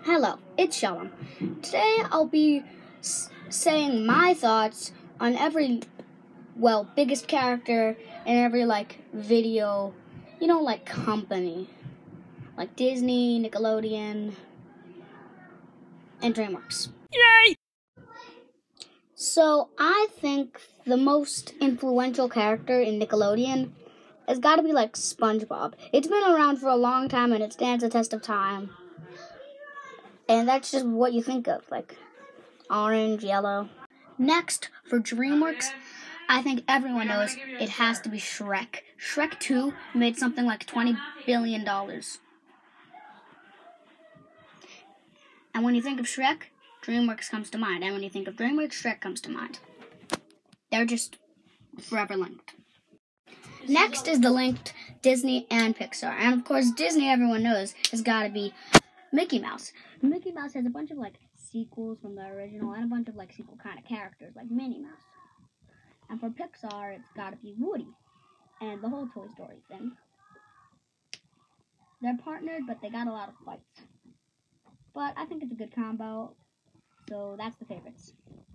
Hello, it's Shalom. Today I'll be saying my thoughts on every, biggest character in every, video, company. Like Disney, Nickelodeon, and DreamWorks. Yay! So I think the most influential character in Nickelodeon has got to be, SpongeBob. It's been around for a long time and it stands the test of time. And that's just what you think of, orange, yellow. Next, for DreamWorks, I think everyone knows it has to be Shrek. Shrek 2 made something like $20 billion. And when you think of Shrek, DreamWorks comes to mind. And when you think of DreamWorks, Shrek comes to mind. They're just forever linked. Next is the linked Disney and Pixar. And of course, Disney, everyone knows, has got to be Mickey Mouse. Mickey Mouse has a bunch of sequels from the original and a bunch of sequel kind of characters like Minnie Mouse. And for Pixar, it's got to be Woody and the whole Toy Story thing. They're partnered, but they got a lot of fights. But I think it's a good combo, so that's the favorites.